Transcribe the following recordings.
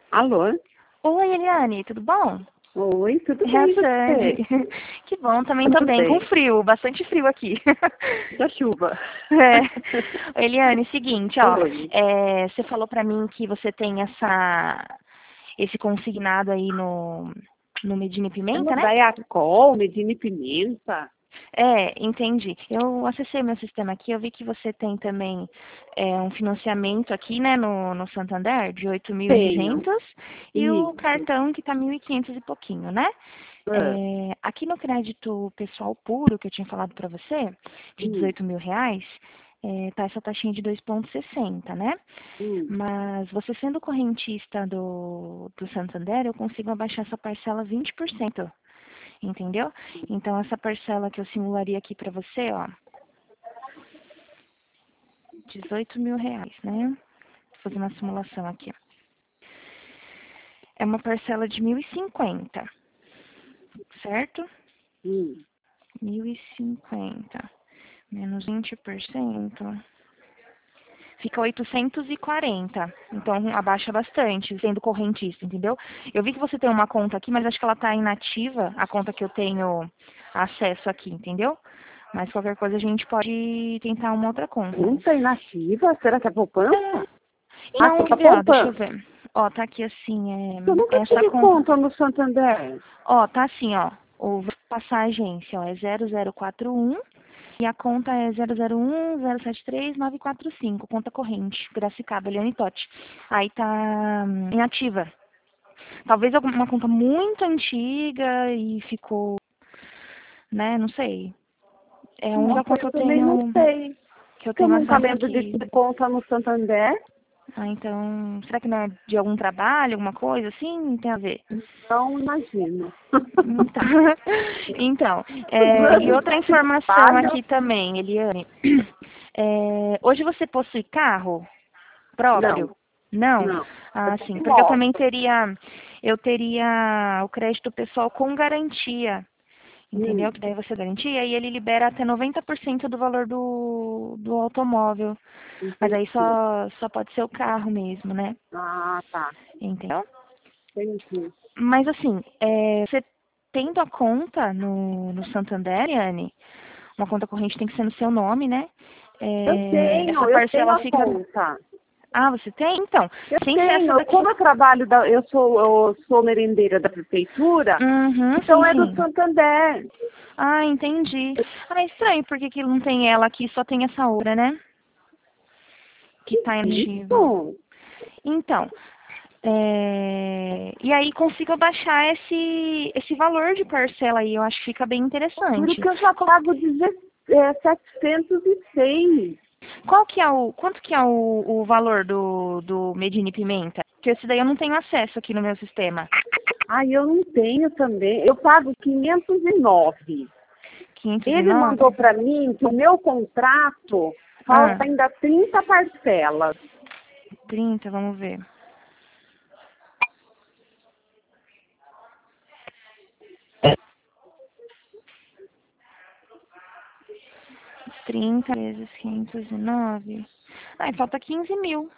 Alô? Oi, Eliane, tudo bom? Oi, tudo É a bem Sandy. você? Que bom, também tô Tudo bem, com bem. frio, bastante frio aqui. Da chuva. Eliane, seguinte, ó, Oi. você falou pra mim que você tem esse consignado aí no Medina É Pimenta, no né? Dayacol, Medina e Pimenta. Entendi. Eu acessei meu sistema aqui, eu vi que você tem também um financiamento aqui, né, no Santander, de Tenho. 8.200 e o Isso. cartão que tá 1.500 e pouquinho, né? Ah, Aqui no crédito pessoal puro, que eu tinha falado para você, de hum, 18 mil reais, tá essa taxinha de 2,60, né? hum. Mas você sendo correntista do Santander, eu consigo abaixar essa parcela 20%, entendeu? Então, essa parcela que eu simularia aqui para você, ó, 18 mil reais, né? Vou fazer uma simulação aqui. É uma parcela de 1.050, certo? Hum. 1.050 menos 20%, fica 840. Então, abaixa bastante, sendo correntista, entendeu? Eu vi que você tem uma conta aqui, mas acho que ela está inativa, a conta que eu tenho acesso aqui, entendeu? Mas qualquer coisa a gente pode tentar uma outra conta. Não tem nativa? Será que é poupança? Ah, Não, você quer tá ver, ó, deixa eu poupando. ver. Ó, tá aqui assim, Eu nunca essa tive conta. conta no Santander. Ó, tá assim, ó. Vou passar a agência, ó, é 0041 e a conta é 001073945, conta corrente, Piracicaba, Eliane Totti. Aí tá inativa. Talvez alguma conta muito antiga e ficou, né, não sei. É a única Nossa, conta eu também não sei. que eu Que eu tenho nunca acesso lembro de aqui. ter conta no Santander. Ah, então, será que não é de algum trabalho, alguma coisa assim? Não tem a ver. Não imagino. Então, então e outra informação Trabalho? aqui também, Eliane. Hoje você possui carro Não, próprio? Não? não. Eu Ah, sim, tenho porque moto. eu teria o crédito pessoal com garantia, entendeu? Hum, Que daí você garantia e ele libera até 90% do valor do automóvel. Mas aí entendi. só pode ser o carro mesmo, né? Ah, tá. Entendeu? Entendi. Mas assim, você tendo a conta no Santander, Anne, uma conta corrente tem que ser no seu nome, né? Essa Eu tenho parcela a fica. conta. Ah, você tem? Então, Eu sem ser essa tenho. daqui. Como eu trabalho, eu sou merendeira da prefeitura, Uhum, sim, então é do sim. Santander. Ah, entendi. Ah, é estranho, porque que não tem ela aqui, só tem essa outra, né? Que tá inativa. Isso. Então, e aí consigo abaixar esse valor de parcela aí, eu acho que fica bem Juro interessante. que eu já pago 706. Quanto que é o valor do Medine Pimenta? Porque esse daí eu não tenho acesso aqui no meu sistema. Ai, eu não tenho também. Eu pago 509. Ele 509? mandou para mim que o meu contrato Ah, falta ainda 30 parcelas. 30, vamos ver. 30 vezes 509. Ah, falta 15 mil.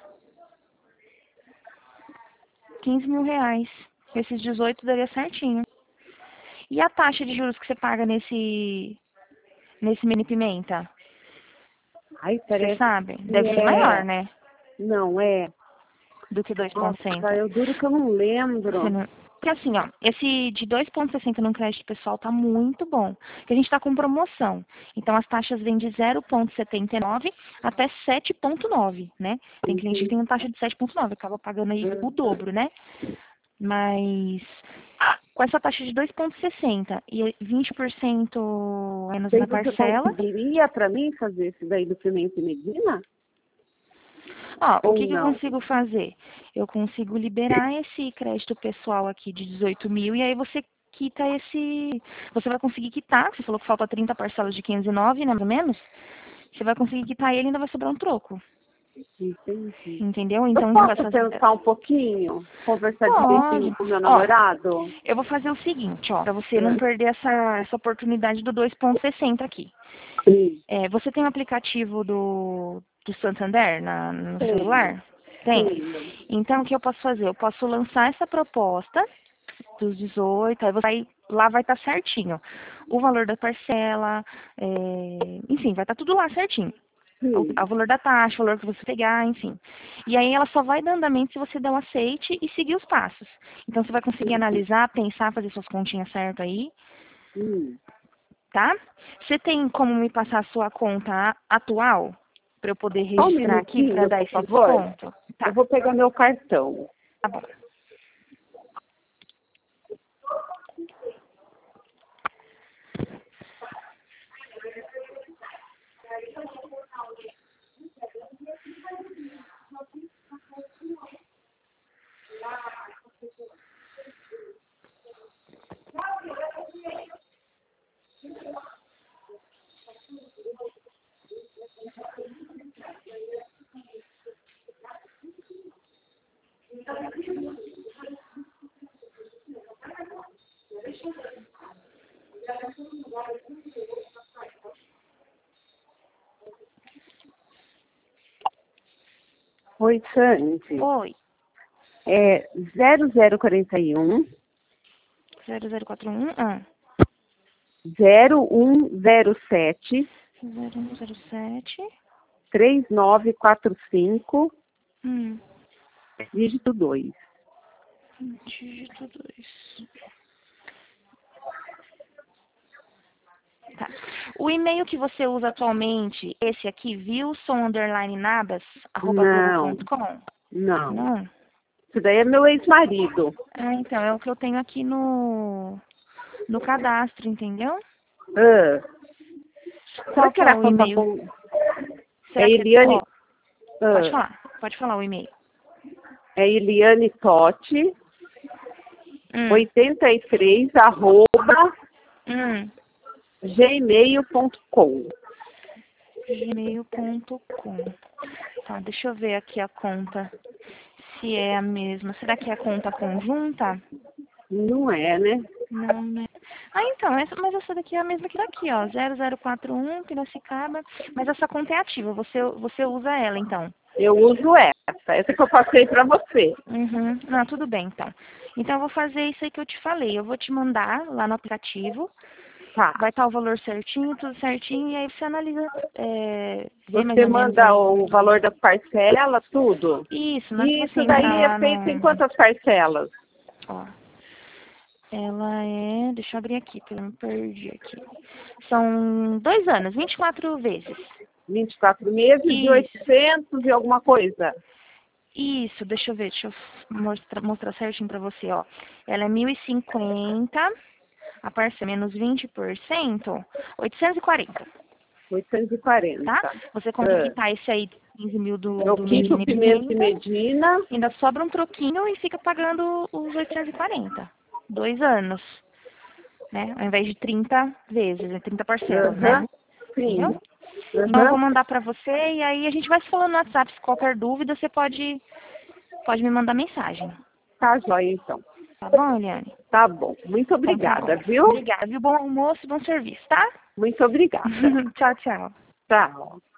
15 mil reais. Esses 18 daria certinho. E a taxa de juros que você paga nesse mini pimenta? Ai, Você parece sabe? que Deve ser maior, é. né? Não, é. Do que Nossa, 2,60. eu duro que eu não Você lembro. não... Porque assim, ó, esse de 2,60 no crédito pessoal tá muito bom. Porque a gente tá com promoção. Então as taxas vêm de 0,79 até 7,9, né? Tem cliente que tem uma taxa de 7,9, acaba pagando aí o dobro, né? Mas com essa taxa de 2,60 e 20% menos Daí na você parcela, conseguiria para mim fazer esse daí do Pimenta e Medina? ó, o Ou que que eu não? consigo fazer? Eu consigo liberar esse crédito pessoal aqui de 18 mil e aí você quita esse. Você vai conseguir quitar, você falou que falta 30 parcelas de 509, né, mais ou menos? Você vai conseguir quitar ele e ainda vai sobrar um troco. Entendi. Entendeu? Eu Então vai posso fazer. pensar um pouquinho? Conversar direitinho Pode. com o meu Ó, namorado? eu vou fazer o seguinte, ó, para você não perder essa oportunidade do 2,60 aqui. Sim, Você tem o aplicativo do Santander no tenho. celular? Tem? Sim. Então, o que eu posso fazer? Eu posso lançar essa proposta dos 18, aí lá vai estar certinho. O valor da parcela, enfim, vai estar tudo lá certinho. Sim. O valor da taxa, o valor que você pegar, enfim. E aí ela só vai dar andamento se você der um aceite e seguir os passos. Então você vai conseguir analisar, pensar, fazer suas continhas certo aí, Sim. tá? Você tem como me passar a sua conta atual? Para eu poder Só um registrar aqui para minutinho, dar por esse favor. desconto? Tá, Eu vou pegar meu cartão. tá bom. Oi, Sandy. Oi, É 0041 0041 0107 0107 3945, hum, dígito 2. dígito 2. Tá. O e-mail que você usa atualmente, esse aqui, Não, wilson_nabas@globo.com? não. Não? Isso daí é meu ex-marido. Então, é o que eu tenho aqui no cadastro, entendeu? Ah, será Qual que que é era o conta e-mail? com... É Será que Eliane... ó, pode Ah, falar. Pode falar o e-mail. é Eliane Totti, Hum, 83, hum, gmail.com. gmail.com. Tá, deixa eu ver aqui a conta. Se é a mesma. Será que é a conta conjunta? Não é, né? Não, né? Então, mas essa daqui é a mesma que daqui, ó. 0041, Piracicaba. Mas essa conta é ativa, você usa ela, então. Eu uso essa que eu passei para você. Uhum. Não, tudo bem, então. Então, eu vou fazer isso aí que eu te falei. Eu vou te mandar lá no aplicativo. Tá. Vai estar o valor certinho, tudo certinho. E aí você analisa, vê mais Você ou menos manda aí. o valor da parcela, tudo? Isso, na hora que E você isso entrar daí é lá feito em no... quantas parcelas? Ó, ela é... Deixa eu abrir aqui, porque eu me perdi aqui. São 2 anos, 24 vezes. 24 meses de Isso. 800 e alguma coisa. Isso, deixa eu ver, deixa eu mostrar certinho pra você, ó. Ela é 1.050, a parcela menos 20%, 840, 840. tá? Você consegue Ah, quitar esse aí, 15 mil eu do quito o Medina e Pimenta e Pimenta, Medina. ainda sobra um troquinho e fica pagando os 840. 2 anos, né? Ao invés de 30 vezes, 30 parcelas, né? Aham, sim. Entendeu? Então eu vou Aham. mandar pra você e aí a gente vai se falando no WhatsApp. Se qualquer dúvida, você pode me mandar mensagem. Tá joia, então. Tá bom, Eliane? Tá bom. Muito Então tá obrigada, bom. viu? Obrigada, viu? Bom almoço e bom serviço, tá? Muito obrigada. Tchau, tchau. Tchau.